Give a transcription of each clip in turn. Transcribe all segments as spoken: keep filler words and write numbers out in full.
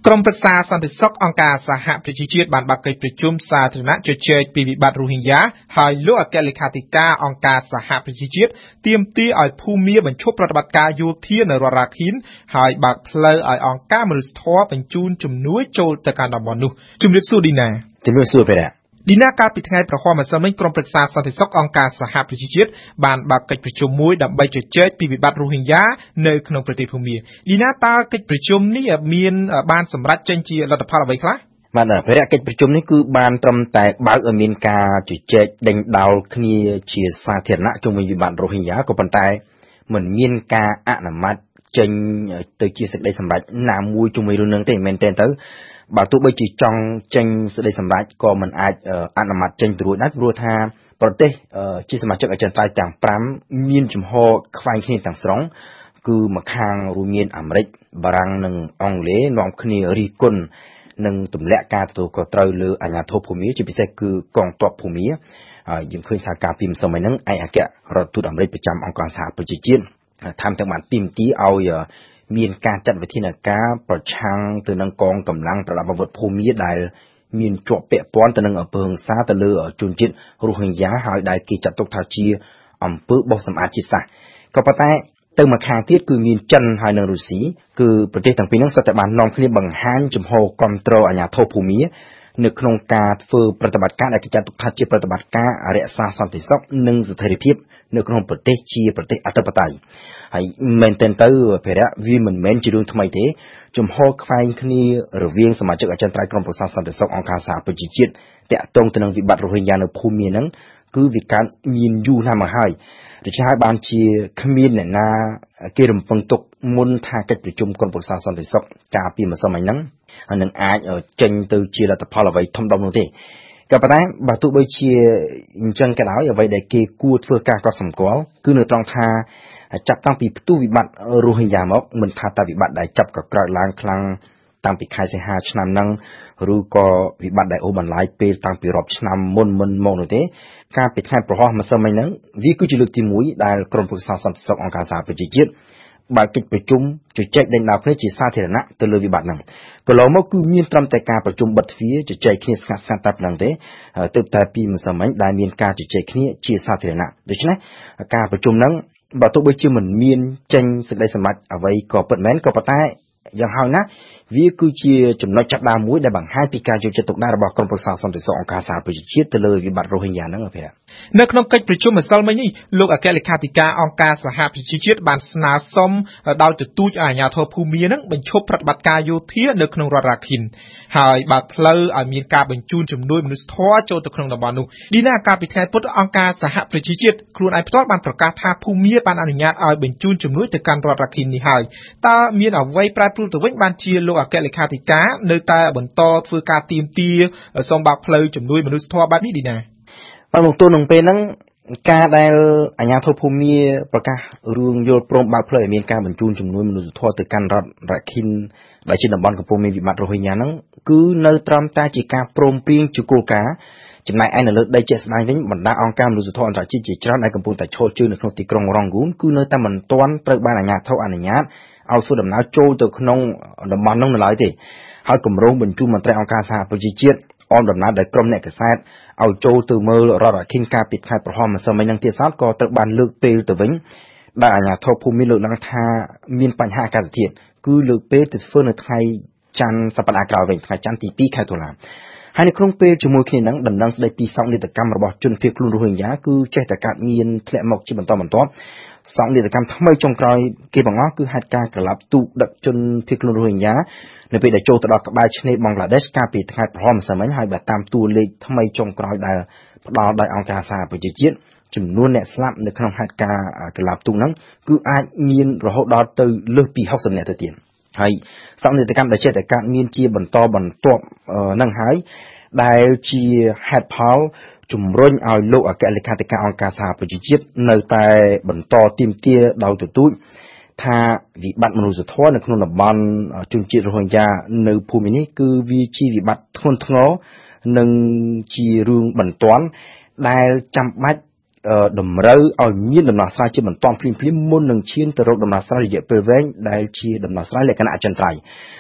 ក្រមប្រឹក្សាសន្តិសុខអង្គការសហប្រជាជាតិបានបើកកិច្ចប្រជុំសាធារណៈជជែកពីវិបត្តិរ៉ូហិញญ៉ាហើយលោកអគ្គលេខាធិការអង្គការសហប្រជាជាតិទាមទារឲ្យភូមាបញ្ឈប់ប្រតិបត្តិការយោធានៅរដ្ឋរ៉ាខីនហើយបើកផ្លូវឲ្យអង្គការមនុស្សធម៌បញ្ជូនជំនួយចូលទៅកាន់តំបន់នោះជំរាបសួរឌីណាជំរាបសួរព្រះឌីណាកាលពីថ្ងៃប្រហ័សម្សិលមិញក្រុមប្រឹក្សាសន្តិសុខអង្គការសហប្រជាជាតិបានបើកកិច្ចប្រជុំមួយដើម្បីជជែកពីវិបត្តិរ៉ូហិញญ៉ានៅក្នុងប្រទេសភូមាឌីណាតើកិច្ចប្រជុំនេះមានបានសម្រេចចេញជាលទ្ធផលអ្វីខ្លះបាទព្រះកិច្ចប្រជុំនេះគឺបានត្រឹមតែបើកឲ្យមានការជជែកដេញដោលគ្នាជាសាធារណៈជុំវិញវិបត្តិរ៉ូហិញญ៉ាក៏ប៉ុន្តែមិនមានការអនុម័តចេញទៅជាសេចក្តីសម្រេចណាមួយជុំវិញរឿងនេះទេមែនទេទៅបើទោះបីជាចង់ចេញសេចក្តីសម្រេចក៏មិនអាចអនុម័តចេញទៅរួចដែរព្រោះថាប្រទេសជាសមាជិកអចិន្ត្រៃយ៍ទាំងប្រាំមានជំហរខ្វែងគ្នាទាំងស្រុងគឺម្ខាងរួមមានអាមេរិកបារាំងនិងអង់គ្លេសនាំគ្នារិះគន់និងទម្លាក់ការទទួលខុសត្រូវលើអាជ្ញាធរភូមាជាពិសេសគឺកងទ័ពភូមាហើយយើងឃើញថាការពីម្សិលមិញហ្នឹងឯកអគ្គរដ្ឋទូតអាមេរិកប្រចាំអង្គការសហប្រជាជាតិថែមទាំងបានទាមទារឲ្យមានការចាត់វិធានការប្រឆាំងទៅនឹងកងកម្លាំងប្រដាប់អាវុធភូមាដែលមានជាប់ពាក់ព័ន្ធទៅនឹងអំពើហិង្សាទៅលើជនជាតិរ៉ូហិញญ៉ាហើយដែលគេចាត់ទុកថាជាអំពើបោសសម្អាតជាតិសាសន៍ក៏ប៉ុន្តែទៅមួយខាងទៀតគឺមានចិនហើយនិងរុស្ស៊ីគឺប្រទេសទាំងពីរហ្នឹងសុទ្ធតែបាននាំគ្នាបង្ហាញជំហរគាំទ្រអាជ្ញាធរភូមានៅក្នុងការធ្វើប្រតិបត្តិការដែលគេចាត់ទុកថាជាប្រតិបត្តិការរក្សាសន្តិសុខនិងស្ថិរភាពនៅក្នុងប្រទេសជាប្រទេសអធិបតេយ្យហើយមែនទែនទៅភារៈវាមិនមែនជារឿងថ្មីទេជំហរខ្វែងគ្នារវាងសមាជិកអចិន្ត្រៃយ៍ក្រុមប្រឹក្សាសន្តិសុខអង្គការសហប្រជាជាតិតាក់ទងទៅនឹងវិបត្តិរ៉ូហិញญ៉ានៅភូមាហ្នឹងគឺវាកើតមានយូរណាស់មកហើយដូច្នេះហើយបានជាគ្មានអ្នកណាគេរំពឹងទុកមុនថាកិច្ចប្រជុំក្រុមប្រឹក្សាសន្តិសុខកាលពីម្សិលមិញហ្នឹងនឹងអាចចេញទៅជាលទ្ធផលអ្វីធំដុំនោះទេក៏ប៉ុន្តែបើទោះបីជាអញ្ចឹងក៏ដោយអ្វីដែលគេគួរធ្វើការកត់សម្គាល់គឺនៅត្រង់ថាចាប់តាំងពីផ្ទុះវិបត្តិរ៉ូហិញญ៉ាមកមិនថាតែវិបត្តិដែលចាប់ក៏ក្រើកឡើងខ្លាំងតាំងពីខែសីហាឆ្នាំហ្នឹងឬក៏វិបត្តិដែលអូសបន្លាយពេលតាំងពីរាប់ឆ្នាំមុនមុនមកនោះទេការពីថ្ងៃប្រហ័សម្សិលមិញហ្នឹងវាគឺជាលើកទីមួយដែលក្រុមប្រឹក្សាសន្តិសុខអង្គការសហប្រជាជាតិបើកកិច្ចប្រជុំជជែកដេញដោលគ្នាជាសាធារណៈទៅលើវិបត្តិហ្នឹងកន្លងមកគឺមានត្រឹមតែការប្រជុំបិទទ្វារជជែកគ្នាស្ងាត់ស្ងាត់តែប៉ុណ្្នឹងទេទើបតែពីម្សិលមិញដែលមានការជជែកគ្នាជាសាធារណៈដូច្នេះការប្រជុំហ្នឹងបើទោះបីជាមិនមានចេញសេចក្តីសម្រេចអ្វីក៏ពិតមែនក៏ប៉ុន្តែយ៉ាងហោចណាស់វាគឺជាចំណុចចាប់ផ្ដើមមួយដែលបង្ហាញពីការយកចិត្តទុកដាក់របស់ក្រុមប្រឹក្សាសន្តិសុខអង្គការសហប្រជាជាតិទៅលើវិបត្តិរ៉ូហិញญ៉ាហ្នឹងអភិរក្សនៅក្នុងកិច្ចប្រជុំម្សិលមិញនេះលោកអគ្គលេខាធិការអង្គការសហប្រជាជាតិបានស្នើសុំដោយទទូចឲ្យអាជ្ញាធរភូមាហ្នឹងបញ្ឈប់ប្រតិបត្តិការយោធានៅក្នុងរដ្ឋរ៉ាខីនហើយបើកផ្លូវឲ្យមានការបញ្ជូនជំនួយមនុស្សធម៌ចូលទៅក្នុងតំបន់នោះឌីណាកាលពីថ្ងៃពុធអង្គការសហប្រជាជាតិខ្លួនឯងផ្ទាល់បានប្រកាសថាភូមាបានអនុញ្ញាតឲ្យបញ្ជូនជំនួយទៅកាន់រដ្ឋរ៉ាខីននេះហើយតើមានអ្វីប្រែប្រួលទៅវិញបានជាលោកអគ្គលេខាធិការនៅតែបន្តធ្វើការទាមទារសូមបើកផ្លូវជំនួយមនុស្សធម៌បែបនេះឌីណាបាទមកទល់នឹងពេលហ្នឹងការដែលអាជ្ញាធរភូមាប្រកាសរឿងយល់ព្រមបើកផ្លូវឲ្យមានការបញ្ជូនជំនួយមនុស្សធម៌ទៅកាន់រដ្ឋរ៉ាខីនដែលជាតំបន់កំពុងមានវិបត្តិរ៉ូហិញญ៉ាហ្នឹងគឺនៅត្រឹមតែជាការព្រមព្រៀងជាគោលការណ៍ចំណែកឯនៅលើដីជាក់ស្ដែងវិញបណ្ដាអង្គការមនុស្សធម៌អន្តរជាតិជាច្រើនដែលកំពុងតែឈរជើងនៅក្នុងទីក្រុងរ៉ុងហ្គូនគឺនៅតែមិនទាន់ត្រូវបានអាជ្ញាធរអនុញ្ញាតឲ្យធ្វើដំណើរចូលទៅក្នុងតំបន់នោះនៅឡើយទេហើយគម្រោងបញ្ជូនមន្ត្រីអង្គការសហប្រជាជាតិអមដំណើរដោយក្រុមអ្នកកាសែតឲ្យចូលទៅមើលរដ្ឋរ៉ាខីនកាលពីថ្ងៃប្រហ័សម្សិលមិញហ្នឹងទៀតសោតក៏ត្រូវបានលើកពេលទៅវិញដែលអាជ្ញាធរភូមិលើកឡើងថាមានបញ្ហាអាកាសធាតុគឺលើកពេលទៅធ្វើនៅថ្ងៃច័ន្ទសប្តាហ៍ក្រោយវិញថ្ងៃច័ន្ទទីពីរខែតុលាហើយនៅក្នុងពេលជាមួយគ្នាហ្នឹងដំណឹងស្ដីពីសង្ឃនាដកម្មរបស់ជនភៀសខ្លួនរ៉ូហិញญ៉ាគឺចេះតែកាត់មានធ្លាក់មកជាបន្តបន្ទាប់សង្ឃនាដកម្មថ្មីចុងក្រោយគេបង្អស់គឺហេតុការណ៍ក្លាប់ទូកដឹកជនភៀសខ្លួនរ៉ូហិញญ៉ានៅពេលដែលចូលទៅដល់ក្បែរឆ្នេរបង់ក្លាដេសកាលពីថ្ងៃប្រហ័សម្សិលមិញហើយបើតាមតួលេខថ្មីចុងក្រោយដែលផ្ដល់ដោយអង្គការសហប្រជាជាតិចំនួនអ្នកស្លាប់នៅក្នុងហេតុការណ៍ក្លាប់ទូកហ្នឹងគឺអាចមានរហូតដល់ទៅលើសពីហុកសិបនាក់ទៅទៀតហើយសង្ឃនាដកម្មដែលចេះតែកើតមានជាបន្តបន្ទាប់ហ្នឹងហើយដែលជាហេតុផលជំរុញឲ្យលោកអគ្គលេខាធិការអង្គការសហប្រជាជាតិនៅតែបន្តទាមទារដោយទទូចថាវិបត្តិមនុស្សធម៌នៅក្នុងតំបន់ជនជាតិរ៉ូហិញญ៉ានៅភូមិនេះគឺវាជាវិបត្តិធ្ងន់ធ្ងរនិងជារឿងបន្ទាន់ដែលចាំបាច់តម្រូវឲ្យមានដំណោះស្រាយជាបន្ទាន់ភ្លាមៗមុននឹងឈានទៅរកដំណោះស្រាយរយៈពេលវែងដែលជាដំណោះស្រាយលក្ខណៈអចិន្ត្រៃយ៍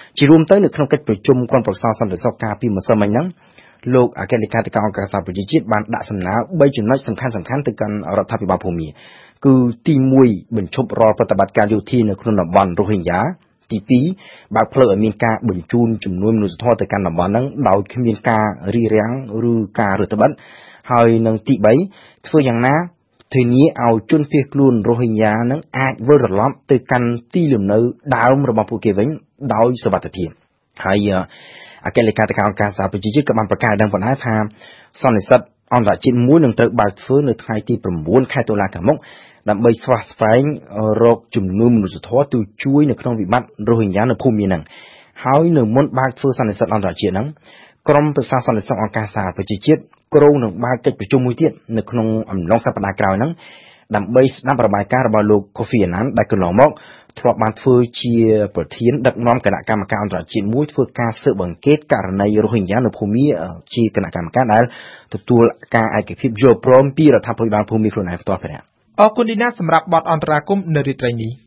ជារួមទៅនៅក្នុងកិច្ចប្រជុំគណៈប្រឹក្សាសន្តិសុខការពីម្សិលមិញហ្នឹងលោកអគ្គលេខាធិការអង្គការសហប្រជាជាតិបានដាក់សំណើបីចំណុចសំខាន់សំខាន់ទៅកាន់រដ្ឋាភិបាលភូមាគឺទីមួយបញ្ឈប់រាល់ប្រតិបត្តិការយោធានៅក្នុងតំបន់រ៉ូហិញ៉ាទីពីរបើកផ្លូវឲ្យមានការបញ្ជូនជំនួយមនុស្សធម៌ទៅកាន់តំបន់ហ្នឹងដោយគ្មានការរារាំងឬការរឹតបន្តឹងហើយនឹងទីបីធ្វើយ៉ាងណាធានាឲ្យជនភៀសខ្លួនរ៉ូហិញ៉ាហ្នឹងអាចវិលត្រឡប់ទៅកាន់ទីលំនៅដើមរបស់ពួកគេវិញដោយសុវត្ថិភាពហើយអគ្គលេខាធិការអង្គការសហប្រជាជាតិក៏បានប្រកាសដឹងផងដែរថាសន្និសីទអន្តរជាតិមួយនឹងត្រូវបើកធ្វើនៅថ្ងៃទី9ខែតុលាខាងមុខដើម្បីស្វះស្វែងរកជំនួយមនុស្សធម៌ទៅជួយនៅក្នុងវិបត្តិរ៉ូហិញ៉ានៅភូមិហ្នឹងហើយនៅមុនបើកធ្វើសន្និសីទអន្តរជាតិហ្នឹងក្រុមប្រឹក្សាសន្តិសុខអង្គការសហប្រជាជាតិក្រុងនឹងបើកកិច្ចប្រជុំមួយទៀតនៅក្នុងអំឡុងសប្តាហ៍ក្រោយហ្នឹងដើម្បីស្ដាប់របាយការណ៍របស់លោក Kofi Annan ដែលកន្លងមកធ្លាប់បានធ្វើជាប្រធានដឹកនាំគណៈកម្មការអន្តរជាតិមួយធ្វើការស៊ើបអង្កេតករណីរ៉ូហិញ៉ានៅភូមាជាគណៈកម្មការដែលទទួលការឯកភាពយល់ព្រមពីរដ្ឋាភិបាលភូមាខ្លួនឯងផ្ទាល់ព្រះអរគុណឌីណាសម្រាប់បទអន្តរាគមន៍នៅរាត្រីនេះ